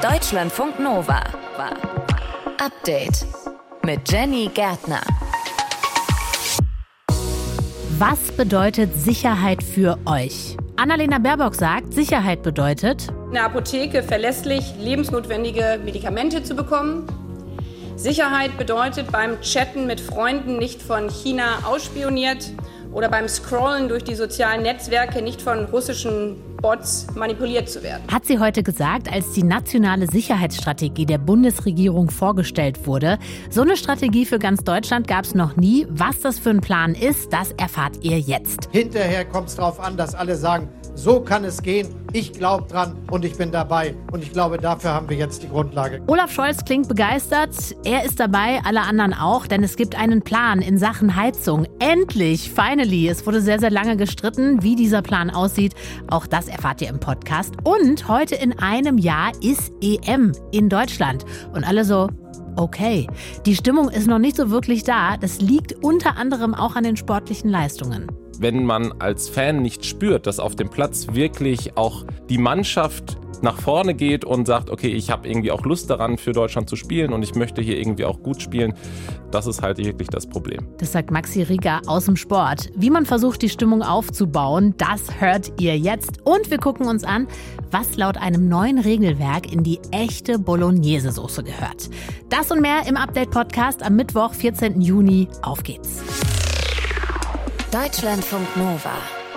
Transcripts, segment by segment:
Deutschlandfunk Nova. Update mit Jenny Gärtner. Was bedeutet Sicherheit für euch? Annalena Baerbock sagt, Sicherheit bedeutet, in der Apotheke verlässlich lebensnotwendige Medikamente zu bekommen. Sicherheit bedeutet, beim Chatten mit Freunden nicht von China ausspioniert oder beim Scrollen durch die sozialen Netzwerke nicht von russischen Bots manipuliert zu werden. Hat sie heute gesagt, als die nationale Sicherheitsstrategie der Bundesregierung vorgestellt wurde. So eine Strategie für ganz Deutschland gab es noch nie. Was das für ein Plan ist, das erfahrt ihr jetzt. Hinterher kommt es darauf an, dass alle sagen, so kann es gehen, ich glaube dran und ich bin dabei. Und ich glaube, dafür haben wir jetzt die Grundlage. Olaf Scholz klingt begeistert. Er ist dabei, alle anderen auch, denn es gibt einen Plan in Sachen Heizung. Endlich, finally. Es wurde sehr, sehr lange gestritten, wie dieser Plan aussieht. Auch das erfahrt ihr im Podcast. Und heute in einem Jahr ist EM in Deutschland. Und alle so, okay. Die Stimmung ist noch nicht so wirklich da. Das liegt unter anderem auch an den sportlichen Leistungen. Wenn man als Fan nicht spürt, dass auf dem Platz wirklich auch die Mannschaft nach vorne geht und sagt, okay, ich habe irgendwie auch Lust daran, für Deutschland zu spielen und ich möchte hier irgendwie auch gut spielen, das ist halt wirklich das Problem. Das sagt Maxi Rieger aus dem Sport. Wie man versucht, die Stimmung aufzubauen, das hört ihr jetzt. Und wir gucken uns an, was laut einem neuen Regelwerk in die echte Bolognese-Soße gehört. Das und mehr im Update-Podcast am Mittwoch, 14. Juni. Auf geht's. Deutschlandfunk Nova.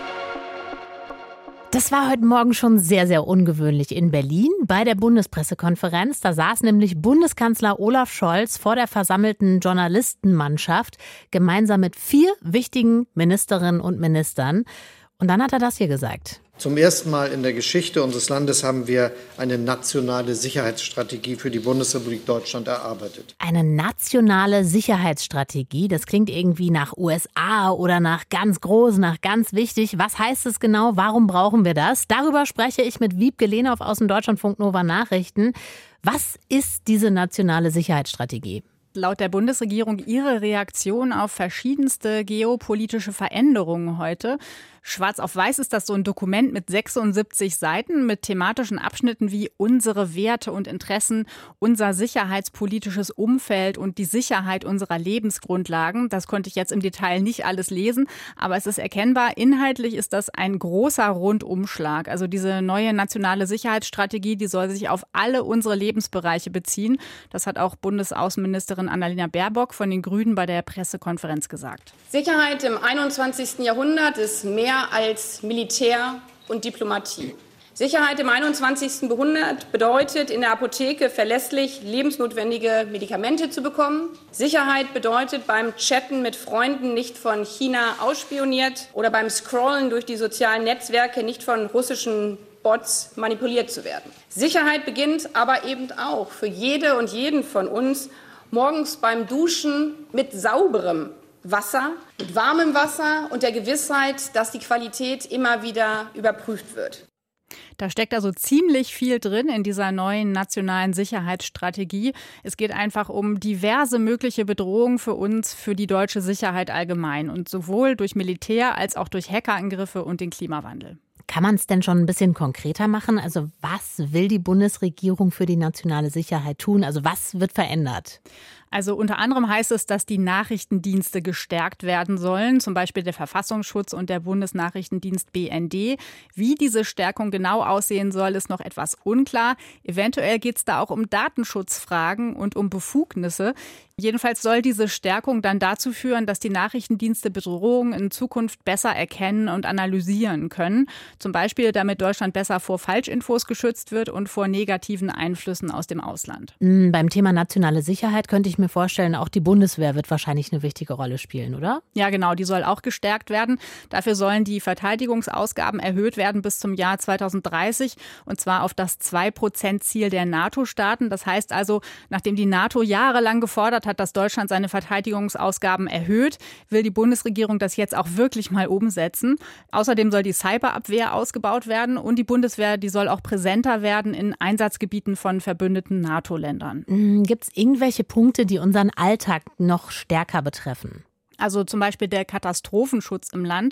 Das war heute Morgen schon sehr, sehr ungewöhnlich in Berlin bei der Bundespressekonferenz. Da saß nämlich Bundeskanzler Olaf Scholz vor der versammelten Journalistenmannschaft gemeinsam mit 4 wichtigen Ministerinnen und Ministern. Und dann hat er das hier gesagt. Zum ersten Mal in der Geschichte unseres Landes haben wir eine nationale Sicherheitsstrategie für die Bundesrepublik Deutschland erarbeitet. Eine nationale Sicherheitsstrategie, das klingt irgendwie nach USA oder nach ganz groß, nach ganz wichtig. Was heißt es genau? Warum brauchen wir das? Darüber spreche ich mit Wiebke Lehnhoff aus dem Deutschlandfunk Nova Nachrichten. Was ist diese nationale Sicherheitsstrategie? Laut der Bundesregierung ihre Reaktion auf verschiedenste geopolitische Veränderungen heute. Schwarz auf weiß ist das so ein Dokument mit 76 Seiten mit thematischen Abschnitten wie unsere Werte und Interessen, unser sicherheitspolitisches Umfeld und die Sicherheit unserer Lebensgrundlagen. Das konnte ich jetzt im Detail nicht alles lesen, aber es ist erkennbar, inhaltlich ist das ein großer Rundumschlag. Also diese neue nationale Sicherheitsstrategie, die soll sich auf alle unsere Lebensbereiche beziehen. Das hat auch Bundesaußenministerin Annalena Baerbock von den Grünen bei der Pressekonferenz gesagt. Sicherheit im 21. Jahrhundert ist mehr als Militär und Diplomatie. Sicherheit im 21. Jahrhundert bedeutet, in der Apotheke verlässlich lebensnotwendige Medikamente zu bekommen. Sicherheit bedeutet, beim Chatten mit Freunden nicht von China ausspioniert oder beim Scrollen durch die sozialen Netzwerke nicht von russischen Bots manipuliert zu werden. Sicherheit beginnt aber eben auch für jede und jeden von uns morgens beim Duschen mit sauberem Wasser, mit warmem Wasser und der Gewissheit, dass die Qualität immer wieder überprüft wird. Da steckt also ziemlich viel drin in dieser neuen nationalen Sicherheitsstrategie. Es geht einfach um diverse mögliche Bedrohungen für uns, für die deutsche Sicherheit allgemein und sowohl durch Militär als auch durch Hackerangriffe und den Klimawandel. Kann man es denn schon ein bisschen konkreter machen? Also was will die Bundesregierung für die nationale Sicherheit tun? Also was wird verändert? Also unter anderem heißt es, dass die Nachrichtendienste gestärkt werden sollen, zum Beispiel der Verfassungsschutz und der Bundesnachrichtendienst BND. Wie diese Stärkung genau aussehen soll, ist noch etwas unklar. Eventuell geht es da auch um Datenschutzfragen und um Befugnisse. Jedenfalls soll diese Stärkung dann dazu führen, dass die Nachrichtendienste Bedrohungen in Zukunft besser erkennen und analysieren können. Zum Beispiel, damit Deutschland besser vor Falschinfos geschützt wird und vor negativen Einflüssen aus dem Ausland. Beim Thema nationale Sicherheit könnte ich mir vorstellen, auch die Bundeswehr wird wahrscheinlich eine wichtige Rolle spielen, oder? Ja, genau, die soll auch gestärkt werden. Dafür sollen die Verteidigungsausgaben erhöht werden bis zum Jahr 2030 und zwar auf das 2%-Ziel der NATO-Staaten. Das heißt also, nachdem die NATO jahrelang gefordert hat, dass Deutschland seine Verteidigungsausgaben erhöht, will die Bundesregierung das jetzt auch wirklich mal umsetzen. Außerdem soll die Cyberabwehr ausgebaut werden und die Bundeswehr, die soll auch präsenter werden in Einsatzgebieten von verbündeten NATO-Ländern. Gibt es irgendwelche Punkte, die unseren Alltag noch stärker betreffen? Also zum Beispiel der Katastrophenschutz im Land.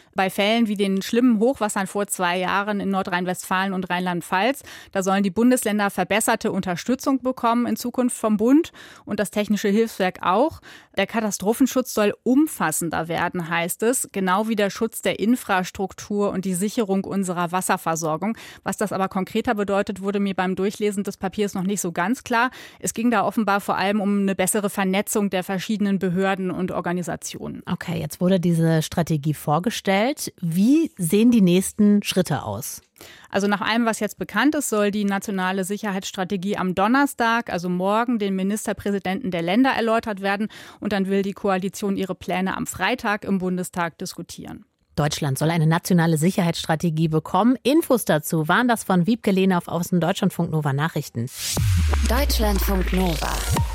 Bei Fällen wie den schlimmen Hochwassern vor 2 Jahren in Nordrhein-Westfalen und Rheinland-Pfalz, da sollen die Bundesländer verbesserte Unterstützung bekommen in Zukunft vom Bund und das Technische Hilfswerk auch. Der Katastrophenschutz soll umfassender werden, heißt es, genau wie der Schutz der Infrastruktur und die Sicherung unserer Wasserversorgung. Was das aber konkreter bedeutet, wurde mir beim Durchlesen des Papiers noch nicht so ganz klar. Es ging da offenbar vor allem um eine bessere Vernetzung der verschiedenen Behörden und Organisationen. Okay, jetzt wurde diese Strategie vorgestellt. Wie sehen die nächsten Schritte aus? Also nach allem, was jetzt bekannt ist, soll die nationale Sicherheitsstrategie am Donnerstag, also morgen, den Ministerpräsidenten der Länder erläutert werden. Und dann will die Koalition ihre Pläne am Freitag im Bundestag diskutieren. Deutschland soll eine nationale Sicherheitsstrategie bekommen. Infos dazu waren das von Wiebke Lehne auf Außen Deutschlandfunk Nova Nachrichten. Deutschlandfunk Nova.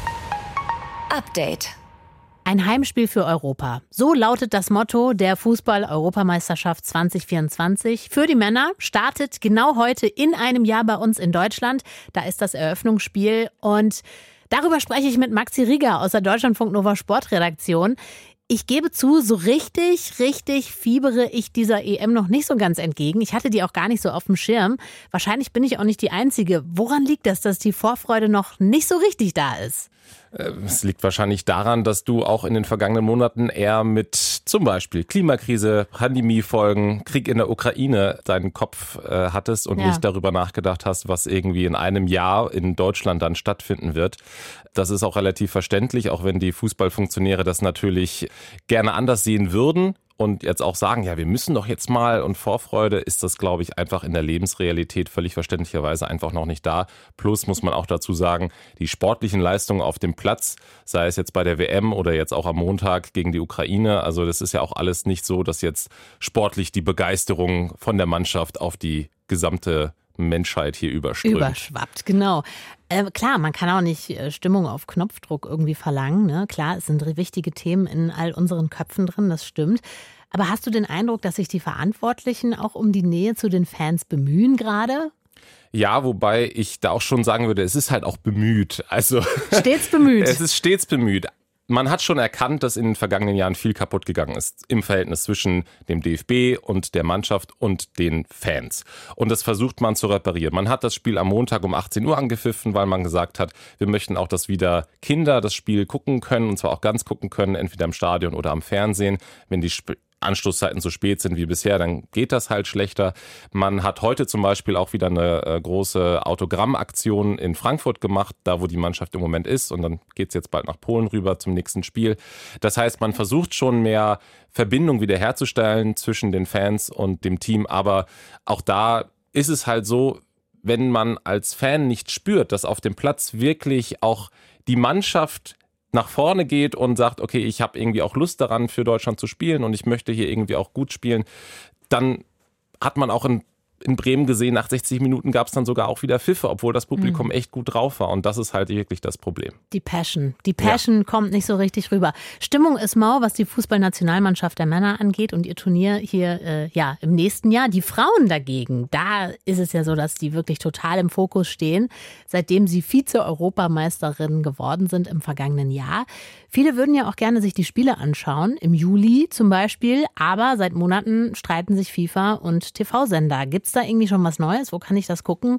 Update. Ein Heimspiel für Europa. So lautet das Motto der Fußball-Europameisterschaft 2024. Für die Männer startet genau heute in einem Jahr bei uns in Deutschland. Da ist das Eröffnungsspiel und darüber spreche ich mit Maxi Rieger aus der Deutschlandfunk Nova Sportredaktion. Ich gebe zu, so richtig fiebere ich dieser EM noch nicht so ganz entgegen. Ich hatte die auch gar nicht so auf dem Schirm. Wahrscheinlich bin ich auch nicht die Einzige. Woran liegt das, dass die Vorfreude noch nicht so richtig da ist? Es liegt wahrscheinlich daran, dass du auch in den vergangenen Monaten eher mit zum Beispiel Klimakrise, Pandemiefolgen, Krieg in der Ukraine deinen Kopf hattest und nicht darüber nachgedacht hast, was irgendwie in einem Jahr in Deutschland dann stattfinden wird. Das ist auch relativ verständlich, auch wenn die Fußballfunktionäre das natürlich gerne anders sehen würden. Und jetzt auch sagen, ja, wir müssen doch jetzt mal, und Vorfreude ist das, glaube ich, einfach in der Lebensrealität völlig verständlicherweise einfach noch nicht da. Plus muss man auch dazu sagen, die sportlichen Leistungen auf dem Platz, sei es jetzt bei der WM oder jetzt auch am Montag gegen die Ukraine, also das ist ja auch alles nicht so, dass jetzt sportlich die Begeisterung von der Mannschaft auf die gesamte Menschheit hier überströmt. Überschwappt, genau. Klar, man kann auch nicht Stimmung auf Knopfdruck irgendwie verlangen. Ne? Klar, es sind wichtige Themen in all unseren Köpfen drin, das stimmt. Aber hast du den Eindruck, dass sich die Verantwortlichen auch um die Nähe zu den Fans bemühen gerade? Ja, wobei ich da auch schon sagen würde, es ist halt auch bemüht. Also stets bemüht. Es ist stets bemüht. Man hat schon erkannt, dass in den vergangenen Jahren viel kaputt gegangen ist im Verhältnis zwischen dem DFB und der Mannschaft und den Fans. Und das versucht man zu reparieren. Man hat das Spiel am Montag um 18 Uhr angepfiffen, weil man gesagt hat, wir möchten auch, dass wieder Kinder das Spiel gucken können, und zwar auch ganz gucken können, entweder im Stadion oder am Fernsehen. Wenn die Anstoßzeiten so spät sind wie bisher, dann geht das halt schlechter. Man hat heute zum Beispiel auch wieder eine große Autogrammaktion in Frankfurt gemacht, da wo die Mannschaft im Moment ist, und dann geht es jetzt bald nach Polen rüber zum nächsten Spiel. Das heißt, man versucht schon mehr Verbindung wiederherzustellen zwischen den Fans und dem Team, aber auch da ist es halt so, wenn man als Fan nicht spürt, dass auf dem Platz wirklich auch die Mannschaft nach vorne geht und sagt, okay, ich habe irgendwie auch Lust daran, für Deutschland zu spielen und ich möchte hier irgendwie auch gut spielen, dann hat man auch in Bremen gesehen, nach 60 Minuten gab es dann sogar auch wieder Pfiffe, obwohl das Publikum echt gut drauf war, und das ist halt wirklich das Problem. Die Passion kommt nicht so richtig rüber. Stimmung ist mau, was die Fußballnationalmannschaft der Männer angeht und ihr Turnier hier im nächsten Jahr. Die Frauen dagegen, da ist es ja so, dass die wirklich total im Fokus stehen, seitdem sie Vize-Europameisterinnen geworden sind im vergangenen Jahr. Viele würden ja auch gerne sich die Spiele anschauen, im Juli zum Beispiel, aber seit Monaten streiten sich FIFA und TV-Sender. Gibt es da irgendwie schon was Neues? Wo kann ich das gucken?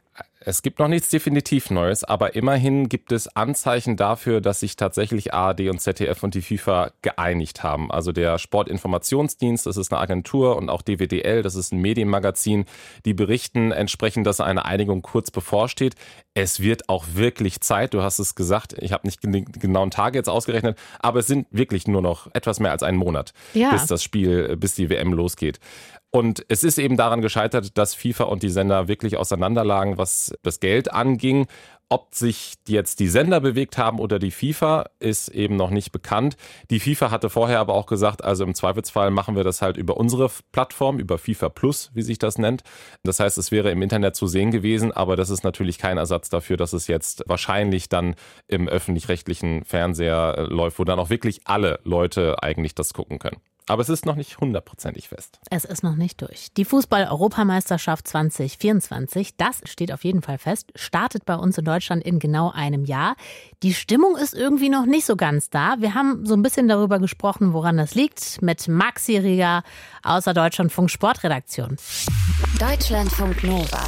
Es gibt noch nichts definitiv Neues, aber immerhin gibt es Anzeichen dafür, dass sich tatsächlich ARD und ZDF und die FIFA geeinigt haben. Also der Sportinformationsdienst, das ist eine Agentur, und auch DWDL, das ist ein Medienmagazin, die berichten entsprechend, dass eine Einigung kurz bevorsteht. Es wird auch wirklich Zeit, du hast es gesagt, ich habe nicht den genauen Tage jetzt ausgerechnet, aber es sind wirklich nur noch etwas mehr als einen Monat, bis die WM losgeht. Und es ist eben daran gescheitert, dass FIFA und die Sender wirklich auseinanderlagen, was das Geld anging. Ob sich jetzt die Sender bewegt haben oder die FIFA, ist eben noch nicht bekannt. Die FIFA hatte vorher aber auch gesagt, also im Zweifelsfall machen wir das halt über unsere Plattform, über FIFA Plus, wie sich das nennt. Das heißt, es wäre im Internet zu sehen gewesen, aber das ist natürlich kein Ersatz dafür, dass es jetzt wahrscheinlich dann im öffentlich-rechtlichen Fernseher läuft, wo dann auch wirklich alle Leute eigentlich das gucken können. Aber es ist noch nicht 100%ig fest. Es ist noch nicht durch. Die Fußball-Europameisterschaft 2024, das steht auf jeden Fall fest, startet bei uns in Deutschland in genau einem Jahr. Die Stimmung ist irgendwie noch nicht so ganz da. Wir haben so ein bisschen darüber gesprochen, woran das liegt, mit Maxi Rieger aus der Deutschlandfunk Sportredaktion. Deutschlandfunk Nova.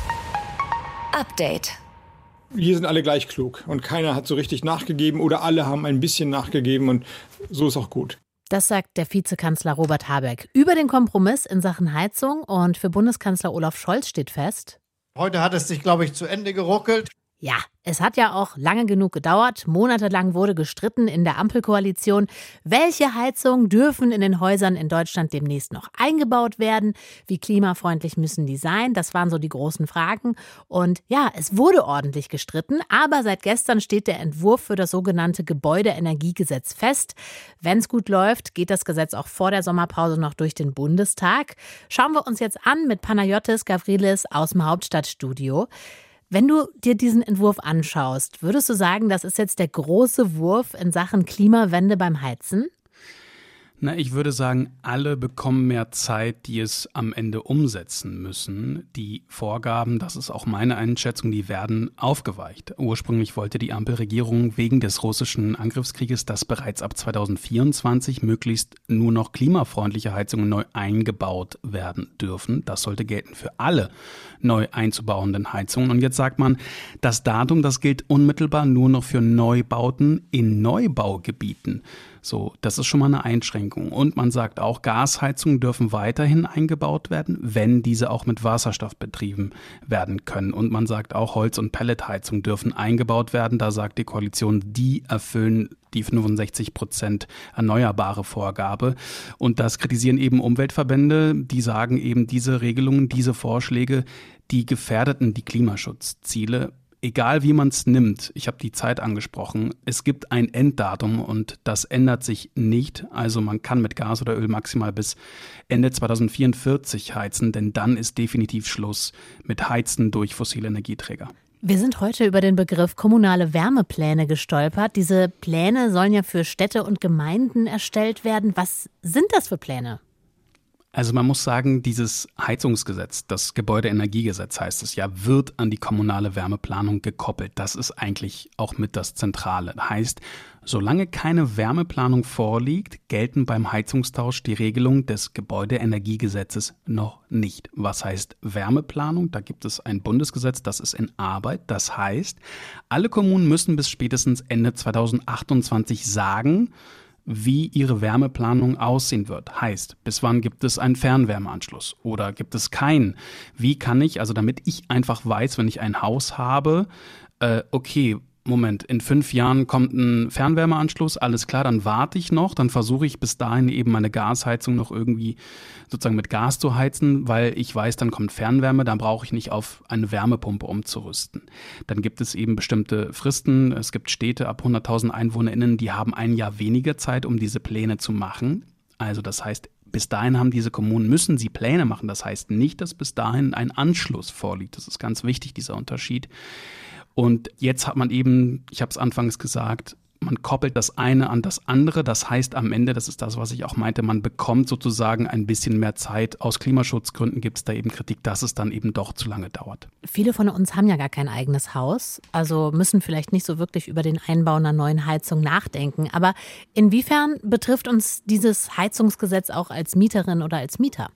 Update. Hier sind alle gleich klug und keiner hat so richtig nachgegeben oder alle haben ein bisschen nachgegeben und so ist auch gut. Das sagt der Vizekanzler Robert Habeck über den Kompromiss in Sachen Heizung. Und für Bundeskanzler Olaf Scholz steht fest: Heute hat es sich, glaube ich, zu Ende geruckelt. Ja, es hat ja auch lange genug gedauert. Monatelang wurde gestritten in der Ampelkoalition. Welche Heizungen dürfen in den Häusern in Deutschland demnächst noch eingebaut werden? Wie klimafreundlich müssen die sein? Das waren so die großen Fragen. Und ja, es wurde ordentlich gestritten. Aber seit gestern steht der Entwurf für das sogenannte Gebäudeenergiegesetz fest. Wenn es gut läuft, geht das Gesetz auch vor der Sommerpause noch durch den Bundestag. Schauen wir uns jetzt an mit Panagiotis Gavrilis aus dem Hauptstadtstudio. Wenn du dir diesen Entwurf anschaust, würdest du sagen, das ist jetzt der große Wurf in Sachen Klimawende beim Heizen? Na, ich würde sagen, alle bekommen mehr Zeit, die es am Ende umsetzen müssen. Die Vorgaben, das ist auch meine Einschätzung, die werden aufgeweicht. Ursprünglich wollte die Ampelregierung wegen des russischen Angriffskrieges, dass bereits ab 2024 möglichst nur noch klimafreundliche Heizungen neu eingebaut werden dürfen. Das sollte gelten für alle neu einzubauenden Heizungen. Und jetzt sagt man, das Datum, das gilt unmittelbar nur noch für Neubauten in Neubaugebieten. So, das ist schon mal eine Einschränkung. Und man sagt auch, Gasheizungen dürfen weiterhin eingebaut werden, wenn diese auch mit Wasserstoff betrieben werden können. Und man sagt auch, Holz- und Pelletheizungen dürfen eingebaut werden. Da sagt die Koalition, die erfüllen die 65% erneuerbare Vorgabe. Und das kritisieren eben Umweltverbände. Die sagen eben, diese Regelungen, diese Vorschläge, die gefährdeten die Klimaschutzziele. Egal wie man es nimmt, ich habe die Zeit angesprochen, es gibt ein Enddatum und das ändert sich nicht. Also man kann mit Gas oder Öl maximal bis Ende 2044 heizen, denn dann ist definitiv Schluss mit Heizen durch fossile Energieträger. Wir sind heute über den Begriff kommunale Wärmepläne gestolpert. Diese Pläne sollen ja für Städte und Gemeinden erstellt werden. Was sind das für Pläne? Also man muss sagen, dieses Heizungsgesetz, das Gebäudeenergiegesetz heißt es ja, wird an die kommunale Wärmeplanung gekoppelt. Das ist eigentlich auch mit das Zentrale. Heißt, solange keine Wärmeplanung vorliegt, gelten beim Heizungstausch die Regelungen des Gebäudeenergiegesetzes noch nicht. Was heißt Wärmeplanung? Da gibt es ein Bundesgesetz, das ist in Arbeit. Das heißt, alle Kommunen müssen bis spätestens Ende 2028 sagen, wie ihre Wärmeplanung aussehen wird. Heißt, bis wann gibt es einen Fernwärmeanschluss oder gibt es keinen? Wie kann ich, also damit ich einfach weiß, wenn ich ein Haus habe, okay, Moment, in 5 Jahren kommt ein Fernwärmeanschluss, alles klar, dann warte ich noch, dann versuche ich bis dahin eben meine Gasheizung noch irgendwie sozusagen mit Gas zu heizen, weil ich weiß, dann kommt Fernwärme, dann brauche ich nicht auf eine Wärmepumpe umzurüsten. Dann gibt es eben bestimmte Fristen, es gibt Städte ab 100.000 EinwohnerInnen, die haben ein Jahr weniger Zeit, um diese Pläne zu machen. Also das heißt, bis dahin haben diese Kommunen, müssen sie Pläne machen, das heißt nicht, dass bis dahin ein Anschluss vorliegt. Das ist ganz wichtig, dieser Unterschied. Und jetzt hat man eben, ich habe es anfangs gesagt, man koppelt das eine an das andere. Das heißt am Ende, das ist das, was ich auch meinte, man bekommt sozusagen ein bisschen mehr Zeit. Aus Klimaschutzgründen gibt es da eben Kritik, dass es dann eben doch zu lange dauert. Viele von uns haben ja gar kein eigenes Haus, also müssen vielleicht nicht so wirklich über den Einbau einer neuen Heizung nachdenken. Aber inwiefern betrifft uns dieses Heizungsgesetz auch als Mieterin oder als Mieter?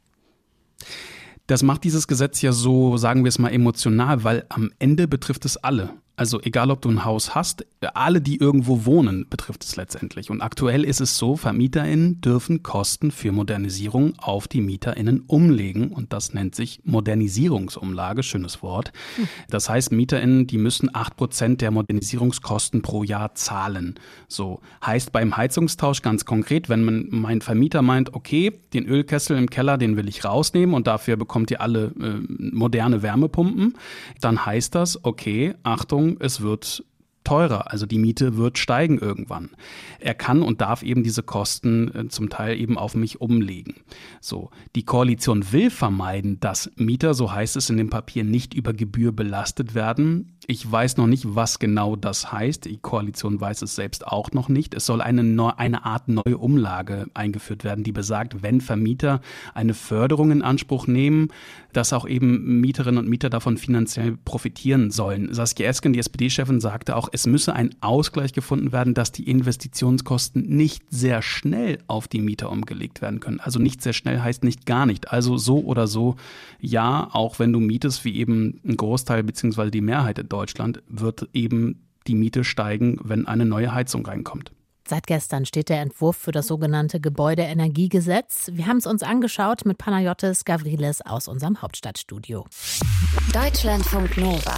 Das macht dieses Gesetz ja so, sagen wir es mal, emotional, weil am Ende betrifft es alle. Also egal, ob du ein Haus hast, alle, die irgendwo wohnen, betrifft es letztendlich. Und aktuell ist es so, VermieterInnen dürfen Kosten für Modernisierung auf die MieterInnen umlegen. Und das nennt sich Modernisierungsumlage, schönes Wort. Das heißt, MieterInnen, die müssen 8% der Modernisierungskosten pro Jahr zahlen. So heißt beim Heizungstausch ganz konkret, wenn mein Vermieter meint, okay, den Ölkessel im Keller, den will ich rausnehmen und dafür bekommt ihr alle moderne Wärmepumpen, dann heißt das, okay, Achtung, es wird teurer, also die Miete wird steigen irgendwann. Er kann und darf eben diese Kosten zum Teil eben auf mich umlegen. So, die Koalition will vermeiden, dass Mieter, so heißt es in dem Papier, nicht über Gebühr belastet werden. Ich weiß noch nicht, was genau das heißt. Die Koalition weiß es selbst auch noch nicht. Es soll eine Art neue Umlage eingeführt werden, die besagt, wenn Vermieter eine Förderung in Anspruch nehmen, dass auch eben Mieterinnen und Mieter davon finanziell profitieren sollen. Saskia Esken, die SPD-Chefin, sagte auch, es müsse ein Ausgleich gefunden werden, dass die Investitionskosten nicht sehr schnell auf die Mieter umgelegt werden können. Also nicht sehr schnell heißt nicht gar nicht. Also so oder so, ja, auch wenn du mietest, wie eben ein Großteil bzw. die Mehrheit in Deutschland, wird eben die Miete steigen, wenn eine neue Heizung reinkommt. Seit gestern steht der Entwurf für das sogenannte Gebäudeenergiegesetz. Wir haben es uns angeschaut mit Panayotis Gavrilis aus unserem Hauptstadtstudio. Deutschlandfunk Nova.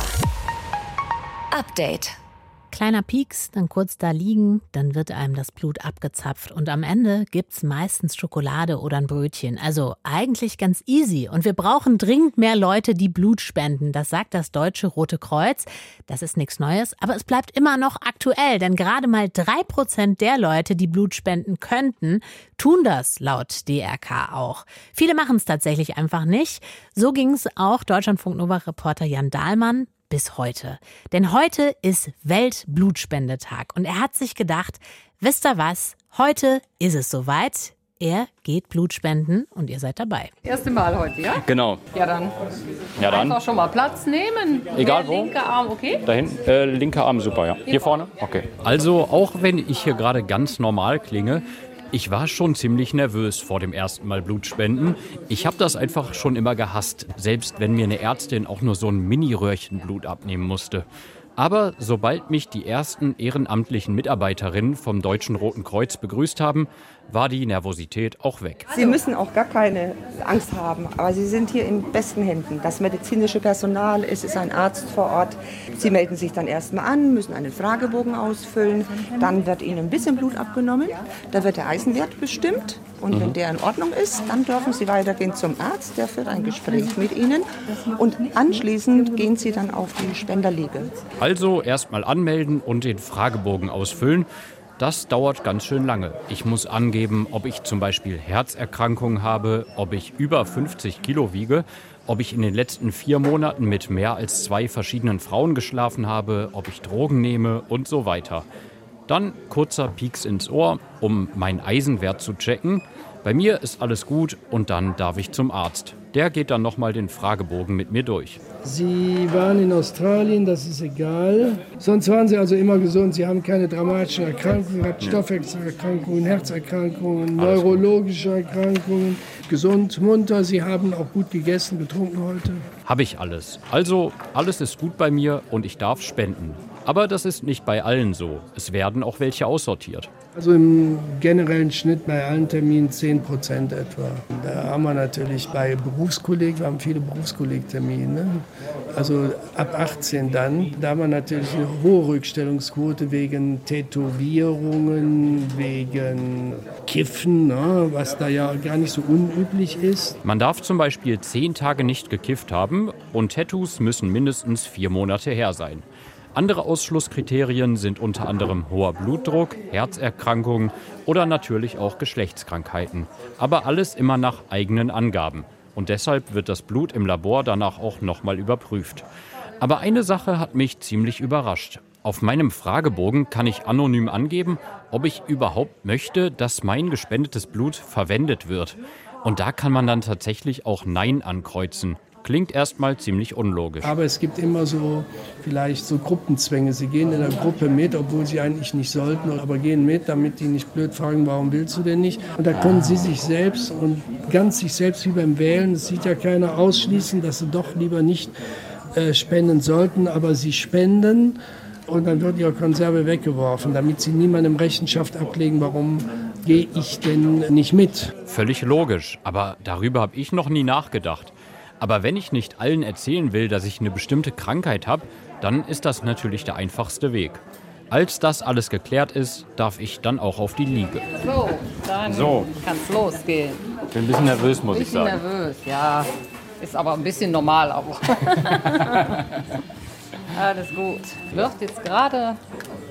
Update. Kleiner Pieks, dann kurz da liegen, dann wird einem das Blut abgezapft und am Ende gibt's meistens Schokolade oder ein Brötchen. Also eigentlich ganz easy und wir brauchen dringend mehr Leute, die Blut spenden. Das sagt das Deutsche Rote Kreuz. Das ist nichts Neues, aber es bleibt immer noch aktuell, denn gerade mal 3% der Leute, die Blut spenden könnten, tun das laut DRK auch. Viele machen es tatsächlich einfach nicht. So ging es auch Deutschlandfunk Nova-Reporter Jan Dahlmann bis heute. Denn heute ist Weltblutspendetag und er hat sich gedacht, wisst ihr was, heute ist es soweit. Er geht Blut spenden und ihr seid dabei. Erste Mal heute, ja? Genau. Ja, dann einfach schon mal Platz nehmen. Egal wo. Linker Arm, okay? Da hinten, linker Arm, super, ja. Hier vorne? Okay. Also auch wenn ich hier gerade ganz normal klinge, ich war schon ziemlich nervös vor dem ersten Mal Blutspenden. Ich habe das einfach schon immer gehasst, selbst wenn mir eine Ärztin auch nur so ein Mini-Röhrchen Blut abnehmen musste. Aber sobald mich die ersten ehrenamtlichen Mitarbeiterinnen vom Deutschen Roten Kreuz begrüßt haben, war die Nervosität auch weg. Sie müssen auch gar keine Angst haben, aber Sie sind hier in besten Händen. Das medizinische Personal, es ist ein Arzt vor Ort. Sie melden sich dann erstmal an, müssen einen Fragebogen ausfüllen, dann wird Ihnen ein bisschen Blut abgenommen, da wird der Eisenwert bestimmt und wenn der in Ordnung ist, dann dürfen Sie weitergehen zum Arzt, der führt ein Gespräch mit Ihnen und anschließend gehen Sie dann auf die Spenderliege. Also erstmal anmelden und den Fragebogen ausfüllen. Das dauert ganz schön lange. Ich muss angeben, ob ich zum Beispiel Herzerkrankungen habe, ob ich über 50 Kilo wiege, ob ich in den letzten 4 Monaten mit mehr als 2 verschiedenen Frauen geschlafen habe, ob ich Drogen nehme und so weiter. Dann kurzer Pieks ins Ohr, um meinen Eisenwert zu checken. Bei mir ist alles gut und dann darf ich zum Arzt. Der geht dann nochmal den Fragebogen mit mir durch. Sie waren in Australien, das ist egal. Sonst waren Sie also immer gesund. Sie haben keine dramatischen Erkrankungen, hatten Stoffwechselerkrankungen, Herzerkrankungen, neurologische Erkrankungen. Gesund, munter. Sie haben auch gut gegessen, getrunken heute. Habe ich alles. Also alles ist gut bei mir und ich darf spenden. Aber das ist nicht bei allen so. Es werden auch welche aussortiert. Also im generellen Schnitt bei allen Terminen 10% etwa. Da haben wir natürlich bei Berufskollegen, wir haben viele Berufskollegtermine, ne? Also ab 18 dann. Da haben wir natürlich eine hohe Rückstellungsquote wegen Tätowierungen, wegen Kiffen, ne? Was da ja gar nicht so unüblich ist. Man darf zum Beispiel 10 Tage nicht gekifft haben und Tattoos müssen mindestens 4 Monate her sein. Andere Ausschlusskriterien sind unter anderem hoher Blutdruck, Herzerkrankungen oder natürlich auch Geschlechtskrankheiten. Aber alles immer nach eigenen Angaben. Und deshalb wird das Blut im Labor danach auch nochmal überprüft. Aber eine Sache hat mich ziemlich überrascht. Auf meinem Fragebogen kann ich anonym angeben, ob ich überhaupt möchte, dass mein gespendetes Blut verwendet wird. Und da kann man dann tatsächlich auch Nein ankreuzen. Klingt erstmal ziemlich unlogisch. Aber es gibt immer so, vielleicht so Gruppenzwänge. Sie gehen in der Gruppe mit, obwohl sie eigentlich nicht sollten, aber gehen mit, damit die nicht blöd fragen, warum willst du denn nicht? Und da können sie sich selbst und ganz sich selbst wie beim Wählen, das sieht ja keiner, ausschließen, dass sie doch lieber nicht spenden sollten, aber sie spenden und dann wird ihre Konserve weggeworfen, damit sie niemandem Rechenschaft ablegen, warum gehe ich denn nicht mit? Völlig logisch, aber darüber habe ich noch nie nachgedacht. Aber wenn ich nicht allen erzählen will, dass ich eine bestimmte Krankheit habe, dann ist das natürlich der einfachste Weg. Als das alles geklärt ist, darf ich dann auch auf die Liege. So, dann kann es losgehen. Ich bin ein bisschen nervös, muss ich sagen. Ein bisschen nervös, ja. Ist aber ein bisschen normal auch. Alles gut. Wird jetzt gerade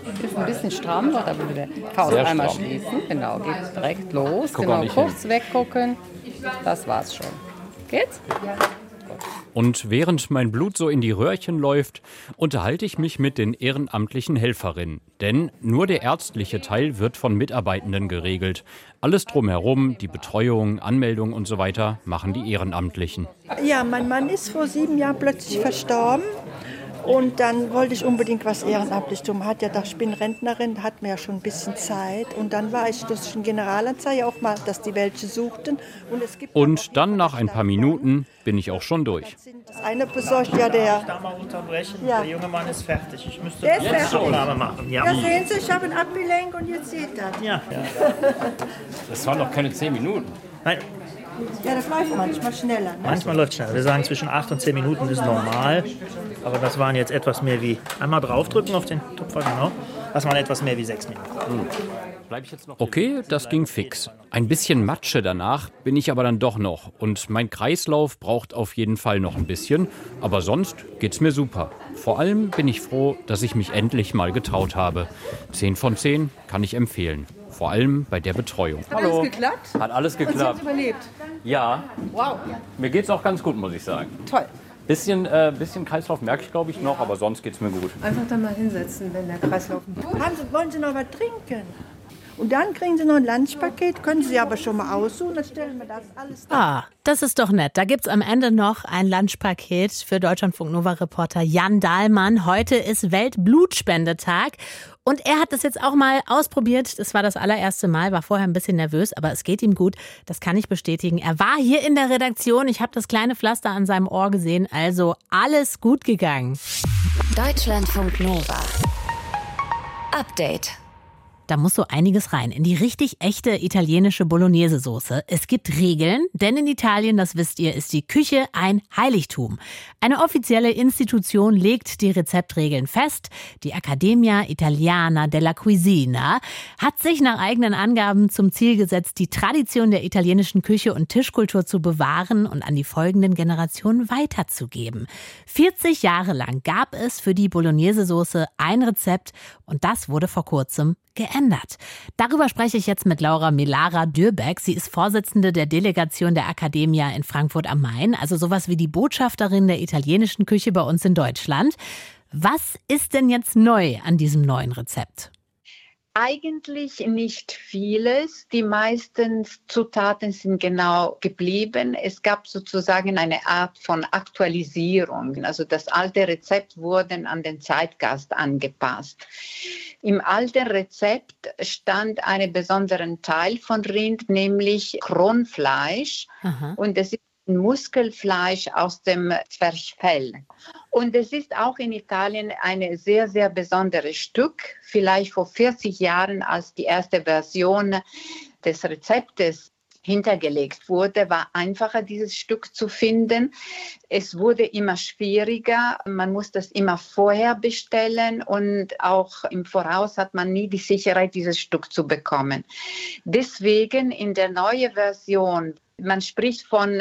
Ist ein bisschen stramm, aber bitte Faust Sehr einmal stramm. schließen. Genau, geht direkt los. Guck auch Genau, nicht kurz weggucken. Das war's schon. Geht's? Ja. Und während mein Blut so in die Röhrchen läuft, unterhalte ich mich mit den ehrenamtlichen Helferinnen. Denn nur der ärztliche Teil wird von Mitarbeitenden geregelt. Alles drumherum, die Betreuung, Anmeldung und so weiter, machen die Ehrenamtlichen. Ja, mein Mann ist vor 7 Jahren plötzlich verstorben. Und dann wollte ich unbedingt was ehrenamtlich tun. Hat ja gedacht, ich bin Rentnerin, hat mir ja schon ein bisschen Zeit. Und dann war ich durch den Generalanzeiger auch mal, dass die welche suchten. Und dann nach ein paar Minuten bin ich auch schon durch. Das eine besorgt ja der... Ich darf mal unterbrechen, Ja. der junge Mann ist fertig. Ich müsste Der ist jetzt fertig. Abnahme machen. Ja. Ja, sehen Sie, ich habe ein Abgelenk und jetzt seht ihr das. Ja. Das waren doch keine 10 Minuten. Nein, Ja, das läuft manchmal schneller. Ne? manchmal läuft es schneller. Wir sagen, zwischen 8 und 10 Minuten ist normal. Aber das waren jetzt etwas mehr wie... Einmal draufdrücken auf den Tupfer, genau. Das waren etwas mehr wie 6 Minuten. Okay, das ging fix. Ein bisschen Matsche danach bin ich aber dann doch noch. Und mein Kreislauf braucht auf jeden Fall noch ein bisschen. Aber sonst geht's mir super. Vor allem bin ich froh, dass ich mich endlich mal getraut habe. 10 von 10 kann ich empfehlen. Vor allem bei der Betreuung. Hat alles geklappt? Hat alles Und Sie haben geklappt. es überlebt? Ja, Wow, mir geht's auch ganz gut, muss ich sagen. toll. Bisschen Kreislauf merke ich, glaube ich, noch, aber sonst geht's mir gut. Einfach dann mal hinsetzen, wenn der Kreislauf... Wollen Sie noch was trinken? Und dann kriegen Sie noch ein Lunchpaket, können Sie aber schon mal aussuchen, dann stellen wir das alles da. Ah, das ist doch nett. Da gibt's am Ende noch ein Lunchpaket für Deutschlandfunk-Nova-Reporter Jan Dahlmann. Heute ist Weltblutspendetag. Und er hat das jetzt auch mal ausprobiert. Das war das allererste Mal, war vorher ein bisschen nervös, aber es geht ihm gut. Das kann ich bestätigen. Er war hier in der Redaktion. Ich habe das kleine Pflaster an seinem Ohr gesehen. Also alles gut gegangen. Deutschlandfunk-Nova. Update. Da muss so einiges rein in die richtig echte italienische Bolognese-Soße. Es gibt Regeln, denn in Italien, das wisst ihr, ist die Küche ein Heiligtum. Eine offizielle Institution legt die Rezeptregeln fest. Die Accademia Italiana della Cucina hat sich nach eigenen Angaben zum Ziel gesetzt, die Tradition der italienischen Küche und Tischkultur zu bewahren und an die folgenden Generationen weiterzugeben. 40 Jahre lang gab es für die Bolognese-Soße ein Rezept und das wurde vor kurzem geändert. Darüber spreche ich jetzt mit Laura Melara Dürbeck. Sie ist Vorsitzende der Delegation der Accademia in Frankfurt am Main, also sowas wie die Botschafterin der italienischen Küche bei uns in Deutschland. Was ist denn jetzt neu an diesem neuen Rezept? Eigentlich nicht vieles. Die meisten Zutaten sind genau geblieben. Es gab sozusagen eine Art von Aktualisierung. Also das alte Rezept wurde an den Zeitgeist angepasst. Im alten Rezept stand ein besonderer Teil von Rind, nämlich Kronfleisch. Aha. Und es ist Muskelfleisch aus dem Zwerchfell. Und es ist auch in Italien ein sehr, sehr besonderes Stück. Vielleicht vor 40 Jahren, als die erste Version des Rezeptes hintergelegt wurde, war einfacher, dieses Stück zu finden. Es wurde immer schwieriger. Man muss das immer vorher bestellen und auch im Voraus hat man nie die Sicherheit, dieses Stück zu bekommen. Deswegen in der neuen Version, man spricht von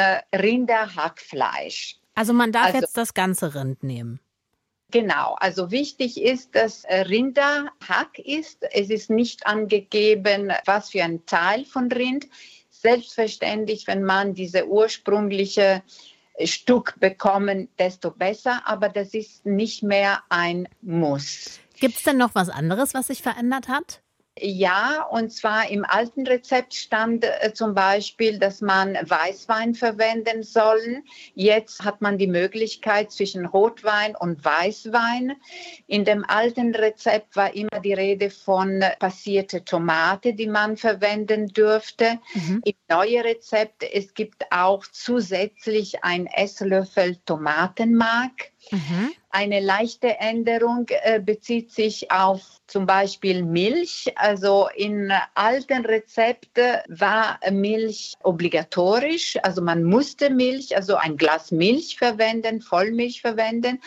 Rinderhackfleisch. Also man darf jetzt das ganze Rind nehmen. Genau, also wichtig ist, dass Rinderhack ist. Es ist nicht angegeben, was für ein Teil von Rind. Selbstverständlich, wenn man diese ursprüngliche Stück bekommen, desto besser. Aber das ist nicht mehr ein Muss. Gibt es denn noch was anderes, was sich verändert hat? Ja, und zwar im alten Rezept stand zum Beispiel, dass man Weißwein verwenden soll. Jetzt hat man die Möglichkeit zwischen Rotwein und Weißwein. In dem alten Rezept war immer die Rede von passierte Tomate, die man verwenden dürfte. Im neuen Rezept, es gibt auch zusätzlich einen Esslöffel Tomatenmark. Eine leichte Änderung bezieht sich auf zum Beispiel Milch. Also in alten Rezepten war Milch obligatorisch. Also man musste Milch, also ein Glas Milch verwenden, Vollmilch verwenden.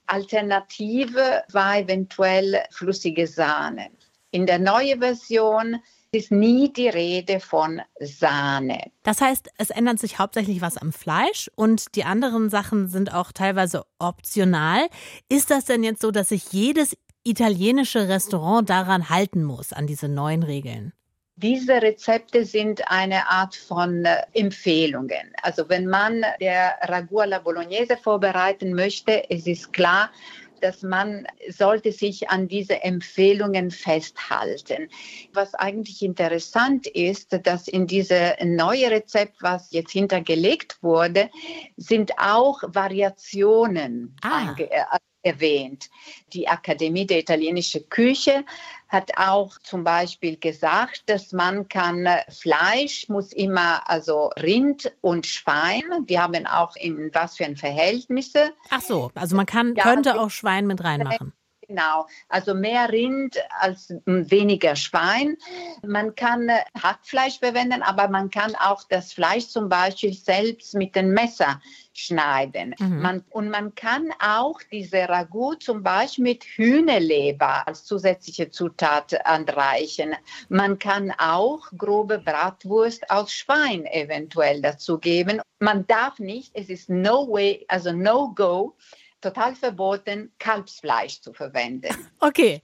Alternative war eventuell flüssige Sahne. In der neuen Version ist nie die Rede von Sahne. Das heißt, es ändert sich hauptsächlich was am Fleisch und die anderen Sachen sind auch teilweise optional. Ist das denn jetzt so, dass sich jedes italienische Restaurant daran halten muss, an diese neuen Regeln? Diese Rezepte sind eine Art von Empfehlungen. Also wenn man der Ragout alla Bolognese vorbereiten möchte, es ist klar, dass man sollte sich an diese Empfehlungen festhalten. Was eigentlich interessant ist, dass in diese neue Rezept, was jetzt hintergelegt wurde, sind auch Variationen erwähnt. Die Akademie der italienischen Küche hat auch zum Beispiel gesagt, dass man kann Fleisch muss immer, also Rind und Schwein, die haben auch in was für ein Verhältnisse. Ach so, also man könnte auch Schwein mit reinmachen. Genau, also mehr Rind als weniger Schwein. Man kann Hackfleisch verwenden, aber man kann auch das Fleisch zum Beispiel selbst mit dem Messer schneiden. Man kann auch diese Ragout zum Beispiel mit Hühnerleber als zusätzliche Zutat anreichen. Man kann auch grobe Bratwurst aus Schwein eventuell dazu geben. Man darf nicht, es ist no way, also no go, total verboten, Kalbsfleisch zu verwenden. Okay,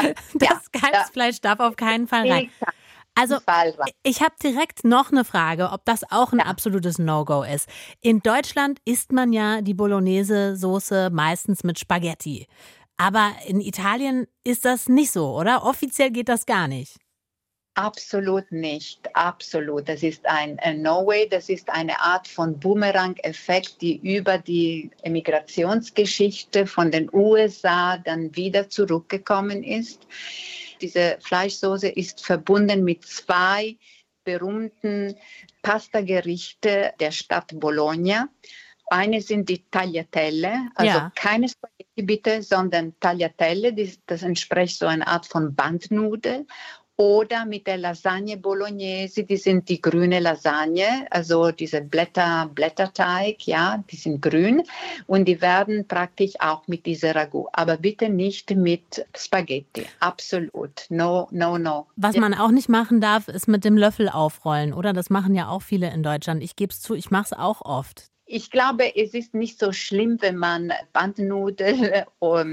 das Kalbsfleisch darf auf keinen Fall rein. Also ich habe direkt noch eine Frage, ob das auch ein absolutes No-Go ist. In Deutschland isst man ja die Bolognese-Soße meistens mit Spaghetti. Aber in Italien ist das nicht so, oder? Offiziell geht das gar nicht. Absolut nicht, absolut. Das ist ein No-Way, das ist eine Art von Boomerang-Effekt, die über die Emigrationsgeschichte von den USA dann wieder zurückgekommen ist. Diese Fleischsoße ist verbunden mit 2 berühmmten Pastagerichte der Stadt Bologna. Eine sind die Tagliatelle, also keine Spaghetti bitte, sondern Tagliatelle, das entspricht so einer Art von Bandnudel. Oder mit der Lasagne Bolognese, die sind die grüne Lasagne, also diese Blätterteig, die sind grün und die werden praktisch auch mit dieser Ragout, aber bitte nicht mit Spaghetti, absolut, no. Was man auch nicht machen darf, ist mit dem Löffel aufrollen, oder? Das machen ja auch viele in Deutschland. Ich gebe es zu, ich mache es auch oft. Ich glaube, es ist nicht so schlimm, wenn man Bandnudeln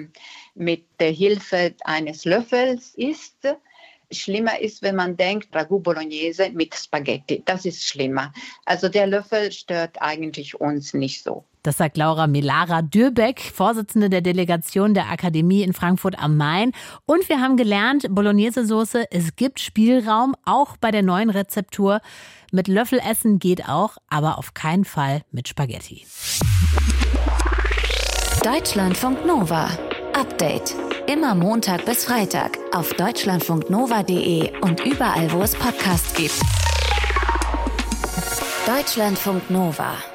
mit der Hilfe eines Löffels isst. Schlimmer ist, wenn man denkt, Ragout Bolognese mit Spaghetti. Das ist schlimmer. Also der Löffel stört eigentlich uns nicht so. Das sagt Laura Melara-Dürbeck, Vorsitzende der Delegation der Akademie in Frankfurt am Main. Und wir haben gelernt, Bolognese-Soße, es gibt Spielraum, auch bei der neuen Rezeptur. Mit Löffelessen geht auch, aber auf keinen Fall mit Spaghetti. Deutschlandfunk Nova. Update. Immer Montag bis Freitag auf deutschlandfunknova.de und überall, wo es Podcasts gibt. Deutschlandfunk Nova.